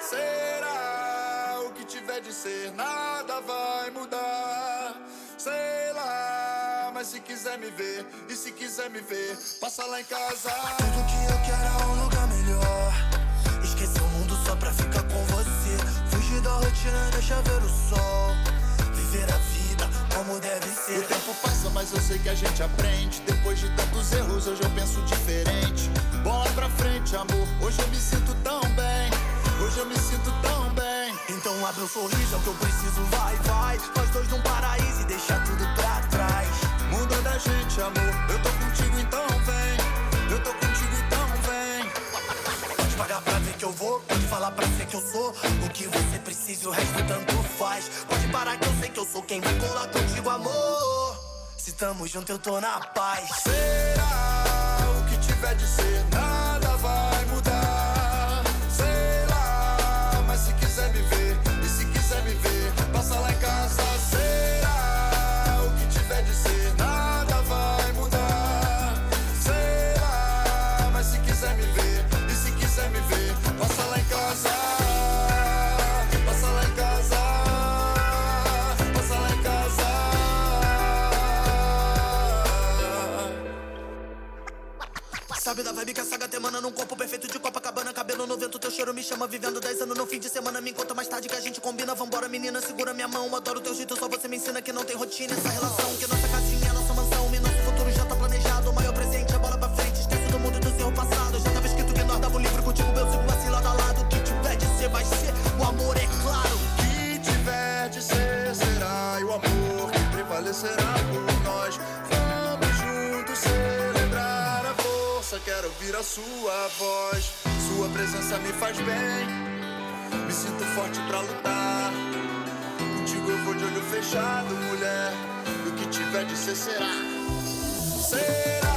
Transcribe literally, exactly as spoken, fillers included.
Será o que tiver de ser, nada vai mudar. Sei lá, mas se quiser me ver, e se quiser me ver, passa lá em casa. Tudo que eu quero é um lugar melhor. Esquecer o mundo só pra ficar com você. Fugir da rotina, deixa ver o sol. Viver a vida como deve ser. O tempo passa, mas eu sei que a gente aprende. Depois de tantos erros, hoje eu penso diferente. Bola pra frente, amor, hoje eu me sinto tão bem. Hoje eu me sinto tão bem. Então abre um sorriso, é o que eu preciso, vai, vai. Nós dois num paraíso e deixa tudo pra trás. Mundo da gente, amor, eu tô contigo, então vem. Eu tô contigo, então vem. Pode pagar pra ver que eu vou, pode falar pra ser que eu sou. O que você precisa e o resto tanto faz. Pode parar que eu sei que eu sou quem vai colar contigo, amor. Se tamo junto eu tô na paz. Será o que tiver de ser, nada vai mudar. Sei lá, mas se quiser me ver, e se quiser me ver, passa lá em casa. Será o que tiver de ser, nada vai mudar. Sei lá, mas se quiser me ver, e se quiser me ver, passa lá em casa. Passa lá em casa. Passa lá em casa. Sabe da vibe que a saga temana num corpo perfeito de Copacabana. Cabelo no vento, teu cheiro me chama. Vivendo dez anos no fim de semana. Me conta mais tarde que a gente combina. Vambora menina, segura minha mão. Adoro teu jeito, só você me ensina que não tem rotina. Essa relação, que nossa casinha é nossa mansão. E nosso futuro já tá planejado. O maior presente é bola pra frente. Esquece do mundo e do seu passado. Já tava escrito que nós dava o livro contigo. Eu sigo assim lado a lado. O que tiver de ser vai ser, o amor é claro. O que tiver de ser será. E o amor que prevalecerá por nós. Vamos juntos celebrar a força. Quero ouvir a sua voz. Sua presença me faz bem. Me sinto forte pra lutar. Contigo eu vou de olho fechado, mulher. E o que tiver de ser será. Será